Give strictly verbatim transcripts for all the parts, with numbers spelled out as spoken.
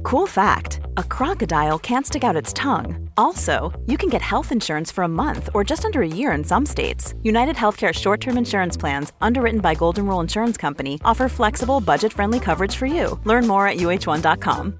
Cool fact, a crocodile can't stick out its tongue. Also, you can get health insurance for a month or just under a year in some states. United Healthcare short-term insurance plans, underwritten by Golden Rule Insurance Company, offer flexible, budget-friendly coverage for you. Learn more at U H one dot com.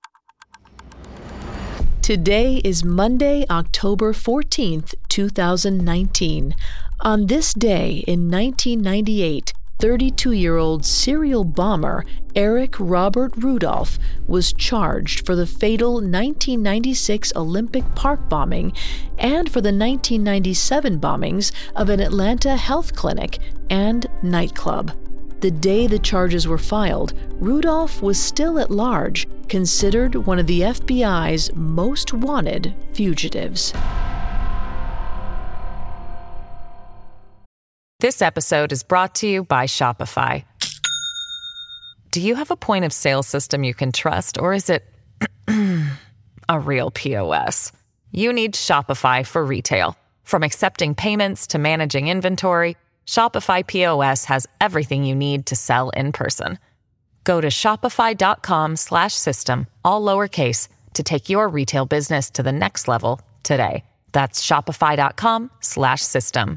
Today is Monday, October fourteenth, two thousand nineteen. On this day in nineteen ninety-eight, thirty-two-year-old serial bomber Erich Robert Rudolph was charged for the fatal nineteen ninety-six Olympic Park bombing and for the nineteen ninety-seven bombings of an Atlanta health clinic and nightclub. The day the charges were filed, Rudolph was still at large, considered one of the F B I's most wanted fugitives. This episode is brought to you by Shopify. Do you have a point of sale system you can trust, or is it a real P O S? You need Shopify for retail. From accepting payments to managing inventory, Shopify P O S has everything you need to sell in person. Go to shopify.com slash system, all lowercase, to take your retail business to the next level today. That's shopify.com slash system.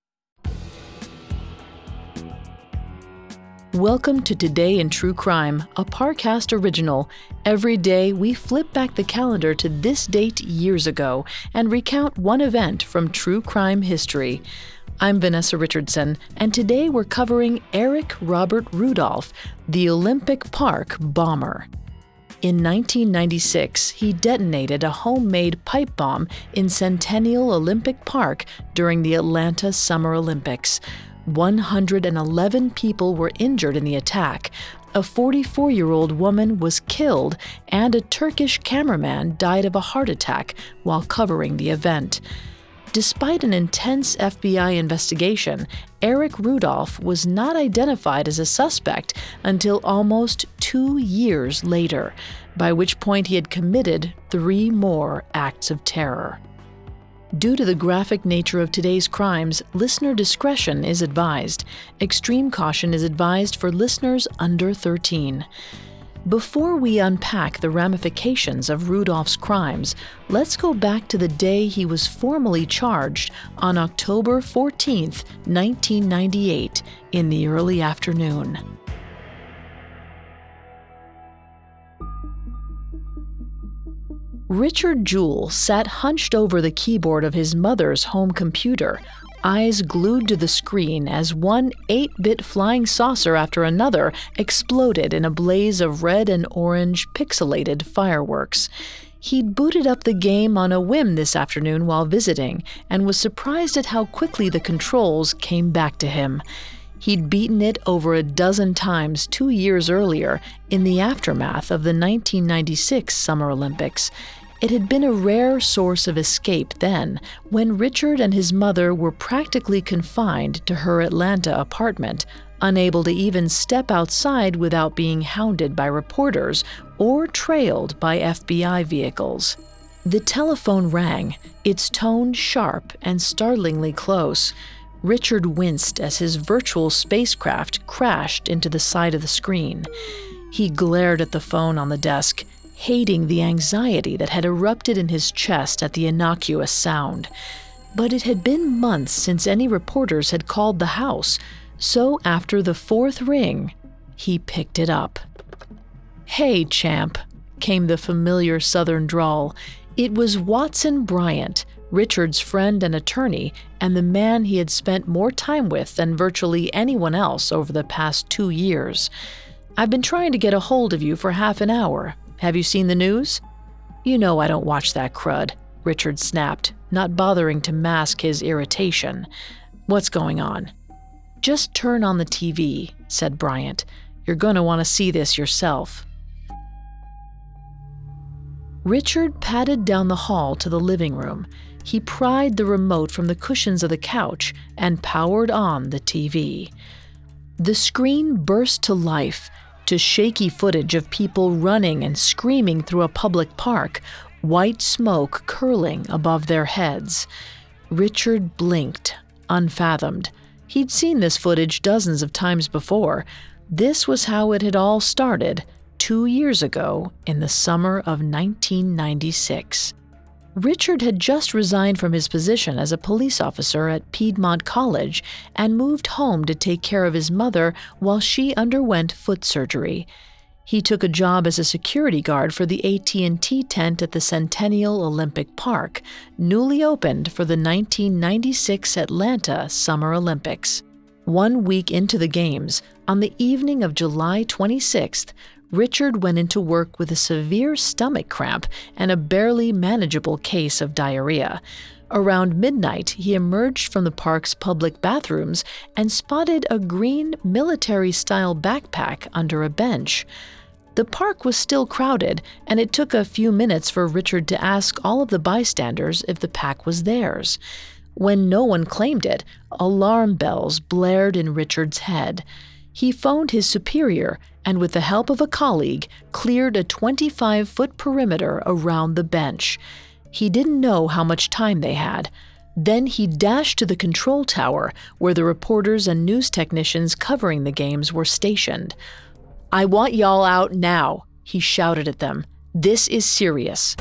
Welcome to Today in True Crime, a Parcast original. Every day, we flip back the calendar to this date years ago and recount one event from true crime history. I'm Vanessa Richardson, and today we're covering Erich Robert Rudolph, the Olympic Park bomber. In nineteen ninety-six, he detonated a homemade pipe bomb in Centennial Olympic Park during the Atlanta Summer Olympics. one hundred eleven people were injured in the attack. A forty-four-year-old woman was killed, and a Turkish cameraman died of a heart attack while covering the event. Despite an intense F B I investigation, Erich Rudolph was not identified as a suspect until almost two years later, by which point he had committed three more acts of terror. Due to the graphic nature of today's crimes, listener discretion is advised. Extreme caution is advised for listeners under thirteen. Before we unpack the ramifications of Rudolph's crimes, let's go back to the day he was formally charged on October fourteenth, nineteen ninety-eight, in the early afternoon. Richard Jewell sat hunched over the keyboard of his mother's home computer, eyes glued to the screen as one eight-bit flying saucer after another exploded in a blaze of red and orange pixelated fireworks. He'd booted up the game on a whim this afternoon while visiting and was surprised at how quickly the controls came back to him. He'd beaten it over a dozen times two years earlier in the aftermath of the nineteen ninety-six Summer Olympics. It had been a rare source of escape then, when Richard and his mother were practically confined to her Atlanta apartment, unable to even step outside without being hounded by reporters or trailed by F B I vehicles. The telephone rang, its tone sharp and startlingly close. Richard winced as his virtual spacecraft crashed into the side of the screen. He glared at the phone on the desk, hating the anxiety that had erupted in his chest at the innocuous sound. But it had been months since any reporters had called the house, so after the fourth ring, he picked it up. "Hey, champ," came the familiar southern drawl. It was Watson Bryant, Richard's friend and attorney, and the man he had spent more time with than virtually anyone else over the past two years. "I've been trying to get a hold of you for half an hour. Have you seen the news?" "You know I don't watch that crud," Richard snapped, not bothering to mask his irritation. "What's going on?" "Just turn on the T V," said Bryant. "You're going to want to see this yourself." Richard padded down the hall to the living room. He pried the remote from the cushions of the couch and powered on the T V. The screen burst to life, to shaky footage of people running and screaming through a public park, white smoke curling above their heads. Richard blinked, unfathomed. He'd seen this footage dozens of times before. This was how it had all started, two years ago in the summer of nineteen ninety-six. Richard had just resigned from his position as a police officer at Piedmont College and moved home to take care of his mother while she underwent foot surgery. He took a job as a security guard for the A T and T tent at the Centennial Olympic Park, newly opened for the nineteen ninety-six Atlanta Summer Olympics. One week into the Games, on the evening of July twenty-sixth, Richard went into work with a severe stomach cramp and a barely manageable case of diarrhea. Around midnight, he emerged from the park's public bathrooms and spotted a green military-style backpack under a bench. The park was still crowded, and it took a few minutes for Richard to ask all of the bystanders if the pack was theirs. When no one claimed it, alarm bells blared in Richard's head. He phoned his superior and, with the help of a colleague, cleared a twenty-five foot perimeter around the bench. He didn't know how much time they had. Then he dashed to the control tower, where the reporters and news technicians covering the games were stationed. "I want y'all out now," he shouted at them. "This is serious."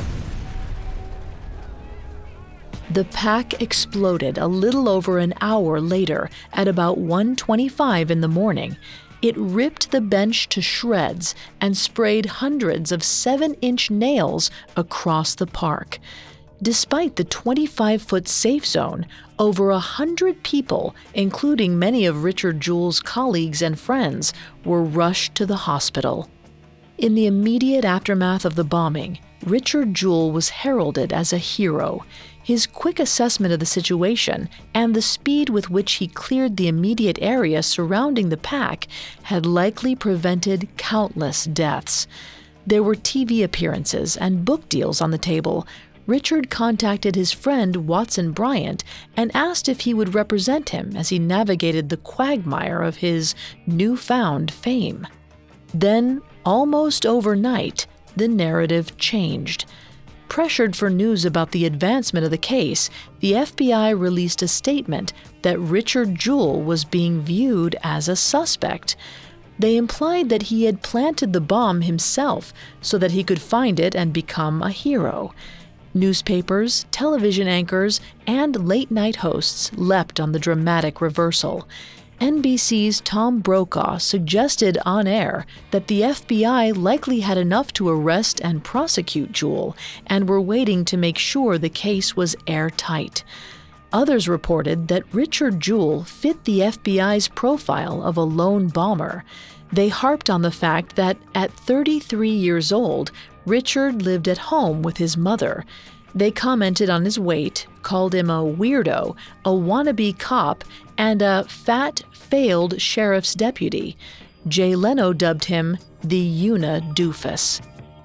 The pack exploded a little over an hour later at about one twenty-five in the morning. It ripped the bench to shreds and sprayed hundreds of seven-inch nails across the park. Despite the twenty-five foot safe zone, over a hundred people, including many of Richard Jewell's colleagues and friends, were rushed to the hospital. In the immediate aftermath of the bombing, Richard Jewell was heralded as a hero. His quick assessment of the situation and the speed with which he cleared the immediate area surrounding the pack had likely prevented countless deaths. There were T V appearances and book deals on the table. Richard contacted his friend Watson Bryant and asked if he would represent him as he navigated the quagmire of his newfound fame. Then, almost overnight, the narrative changed. Pressured for news about the advancement of the case, the F B I released a statement that Richard Jewell was being viewed as a suspect. They implied that he had planted the bomb himself so that he could find it and become a hero. Newspapers, television anchors, and late-night hosts leapt on the dramatic reversal. N B C's Tom Brokaw suggested on air that the F B I likely had enough to arrest and prosecute Jewell and were waiting to make sure the case was airtight. Others reported that Richard Jewell fit the F B I's profile of a lone bomber. They harped on the fact that at thirty-three years old, Richard lived at home with his mother. They commented on his weight, called him a weirdo, a wannabe cop, and a fat, failed sheriff's deputy. Jay Leno dubbed him the Una Doofus.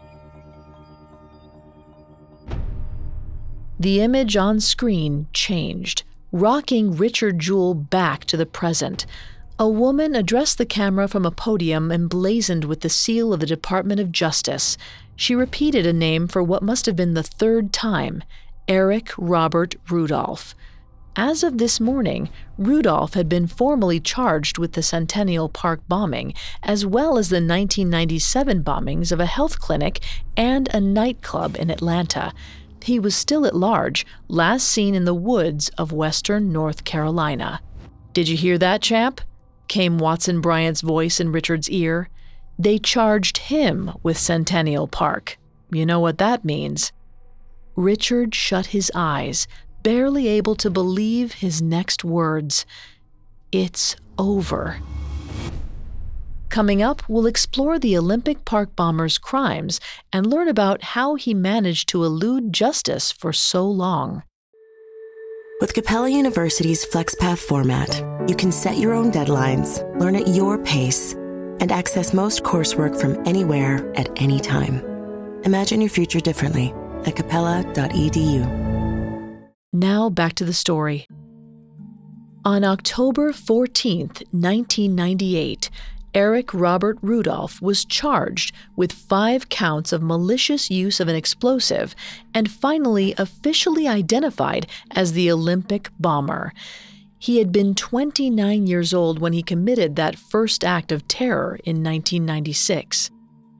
The image on screen changed, rocking Richard Jewell back to the present. A woman addressed the camera from a podium emblazoned with the seal of the Department of Justice. She repeated a name for what must have been the third time, Eric Robert Rudolph. As of this morning, Rudolph had been formally charged with the Centennial Park bombing, as well as the nineteen ninety-seven bombings of a health clinic and a nightclub in Atlanta. He was still at large, last seen in the woods of western North Carolina. "Did you hear that, champ?" came Watson Bryant's voice in Richard's ear. They charged him with Centennial Park. You know what that means. Richard shut his eyes, barely able to believe his next words. It's over. Coming up, we'll explore the Olympic Park bomber's crimes and learn about how he managed to elude justice for so long. With Capella University's FlexPath format, you can set your own deadlines, learn at your pace, and access most coursework from anywhere at any time. Imagine your future differently at capella dot e d u. Now back to the story. On October fourteenth, nineteen ninety-eight, Eric Robert Rudolph was charged with five counts of malicious use of an explosive and finally officially identified as the Olympic bomber. He had been twenty-nine years old when he committed that first act of terror in nineteen ninety-six.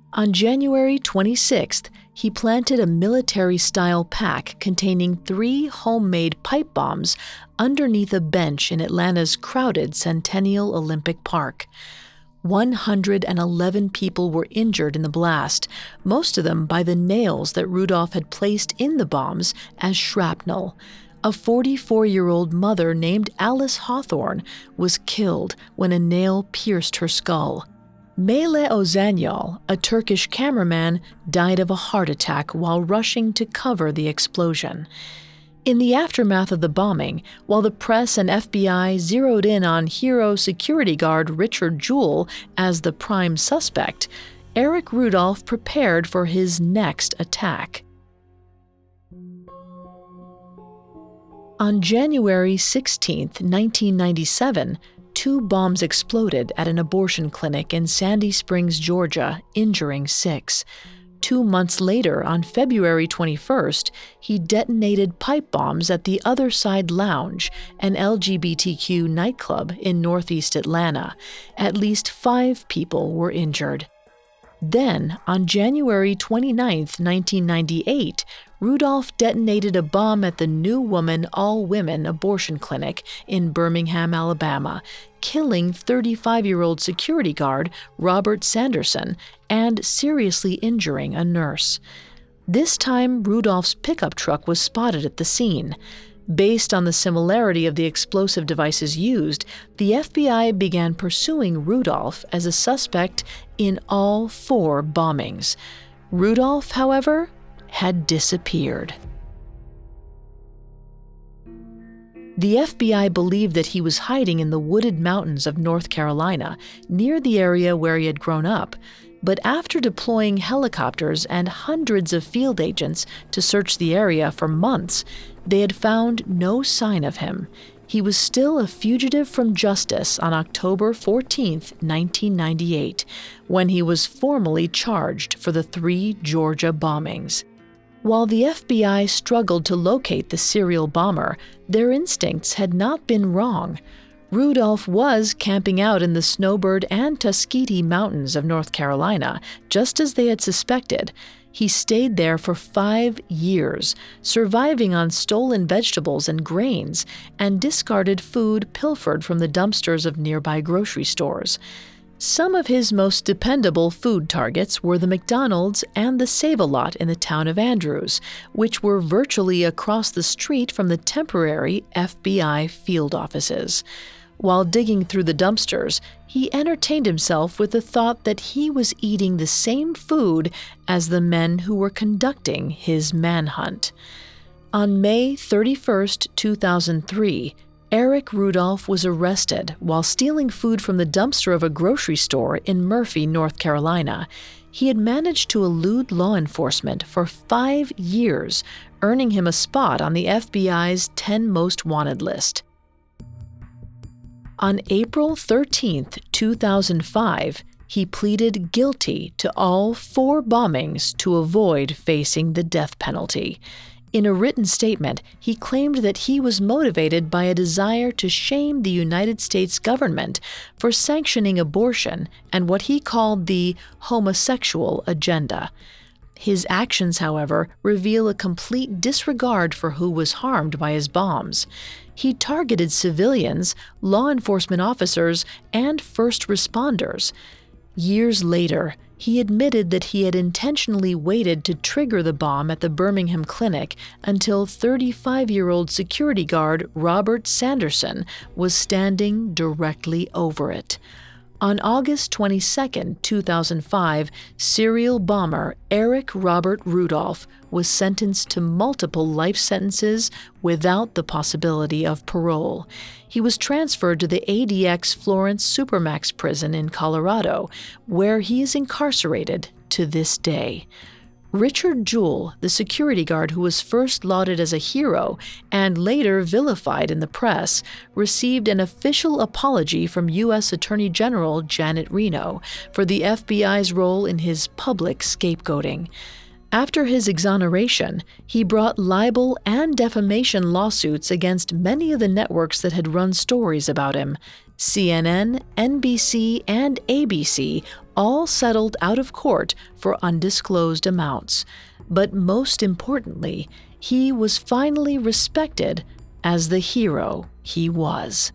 On January twenty-sixth, he planted a military-style pack containing three homemade pipe bombs underneath a bench in Atlanta's crowded Centennial Olympic Park. one hundred eleven people were injured in the blast, most of them by the nails that Rudolph had placed in the bombs as shrapnel. A forty-four-year-old mother named Alice Hawthorne was killed when a nail pierced her skull. Mele Ozanyal, a Turkish cameraman, died of a heart attack while rushing to cover the explosion. In the aftermath of the bombing, while the press and F B I zeroed in on hero security guard Richard Jewell as the prime suspect, Eric Rudolph prepared for his next attack. On January sixteenth, nineteen ninety-seven, two bombs exploded at an abortion clinic in Sandy Springs, Georgia, injuring six. Two months later, on February twenty-first, he detonated pipe bombs at the Other Side Lounge, an L G B T Q nightclub in northeast Atlanta. At least five people were injured. Then, on January twenty-ninth, nineteen ninety-eight, Rudolph detonated a bomb at the New Woman All-Women Abortion Clinic in Birmingham, Alabama, killing thirty-five-year-old security guard Robert Sanderson and seriously injuring a nurse. This time, Rudolph's pickup truck was spotted at the scene. Based on the similarity of the explosive devices used, the F B I began pursuing Rudolph as a suspect in all four bombings. Rudolph, however, had disappeared. The F B I believed that he was hiding in the wooded mountains of North Carolina, near the area where he had grown up. But after deploying helicopters and hundreds of field agents to search the area for months, they had found no sign of him. He was still a fugitive from justice on October fourteenth, nineteen ninety-eight, when he was formally charged for the three Georgia bombings. While the F B I struggled to locate the serial bomber, their instincts had not been wrong. Rudolph was camping out in the Snowbird and Tuskegee Mountains of North Carolina, just as they had suspected. He stayed there for five years, surviving on stolen vegetables and grains, and discarded food pilfered from the dumpsters of nearby grocery stores. Some of his most dependable food targets were the McDonald's and the Save-A-Lot in the town of Andrews, which were virtually across the street from the temporary F B I field offices. While digging through the dumpsters, he entertained himself with the thought that he was eating the same food as the men who were conducting his manhunt. On May thirty-first, two thousand three, Eric Rudolph was arrested while stealing food from the dumpster of a grocery store in Murphy, North Carolina. He had managed to elude law enforcement for five years, earning him a spot on the F B I's ten Most Wanted list. On April thirteenth, two thousand five, he pleaded guilty to all four bombings to avoid facing the death penalty. In a written statement, he claimed that he was motivated by a desire to shame the United States government for sanctioning abortion and what he called the homosexual agenda. His actions, however, reveal a complete disregard for who was harmed by his bombs. He targeted civilians, law enforcement officers, and first responders. Years later, he admitted that he had intentionally waited to trigger the bomb at the Birmingham clinic until thirty-five-year-old security guard Robert Sanderson was standing directly over it. On August twenty-second, two thousand five, serial bomber Eric Robert Rudolph was sentenced to multiple life sentences without the possibility of parole. He was transferred to the A D X Florence Supermax prison in Colorado, where he is incarcerated to this day. Richard Jewell, the security guard who was first lauded as a hero and later vilified in the press, received an official apology from U S Attorney General Janet Reno for the F B I's role in his public scapegoating. After his exoneration, he brought libel and defamation lawsuits against many of the networks that had run stories about him. C N N, N B C, and A B C all settled out of court for undisclosed amounts. But most importantly, he was finally respected as the hero he was.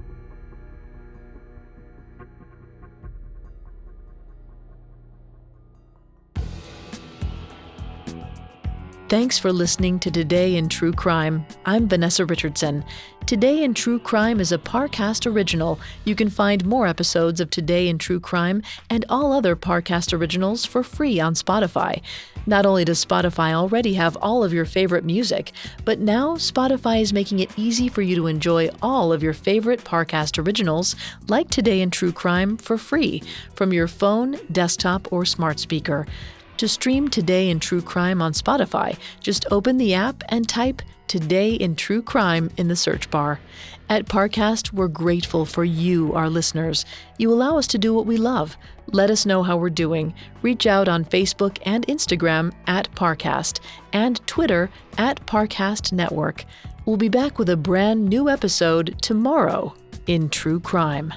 Thanks for listening to Today in True Crime. I'm Vanessa Richardson. Today in True Crime is a Parcast original. You can find more episodes of Today in True Crime and all other Parcast originals for free on Spotify. Not only does Spotify already have all of your favorite music, but now Spotify is making it easy for you to enjoy all of your favorite Parcast originals, like Today in True Crime, for free from your phone, desktop, or smart speaker. To stream Today in True Crime on Spotify, just open the app and type Today in True Crime in the search bar. At Parcast, we're grateful for you, our listeners. You allow us to do what we love. Let us know how we're doing. Reach out on Facebook and Instagram at Parcast and Twitter at Parcast Network. We'll be back with a brand new episode tomorrow in True Crime.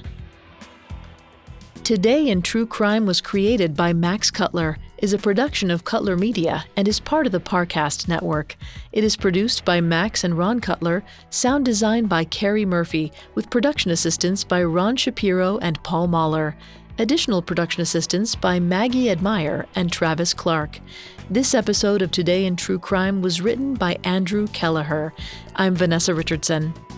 Today in True Crime was created by Max Cutler, is a production of Cutler Media, and is part of the Parcast Network. It is produced by Max and Ron Cutler, sound design by Carrie Murphy, with production assistance by Ron Shapiro and Paul Mahler. Additional production assistance by Maggie Admire and Travis Clark. This episode of Today in True Crime was written by Andrew Kelleher. I'm Vanessa Richardson.